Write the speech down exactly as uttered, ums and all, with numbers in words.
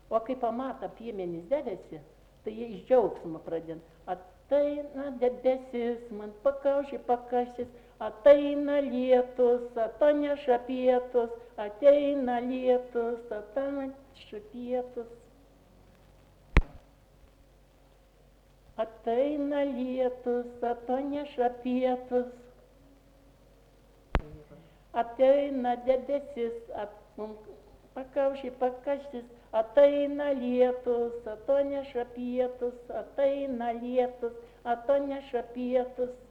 O kai pamato piemenys debesį, tai jie iš džiaugsmo pradeda. Ateina debesis, man pakaušį pakaštis, ateina lietus, ataneša pietus, ateina lietus, ataneša pietus. Ateina lietus, ataneša pietus, ateina debesis, at, pakaušį pakaštis, ateina lietus, ataneša pietus, ateina lietus, ataneša pietus.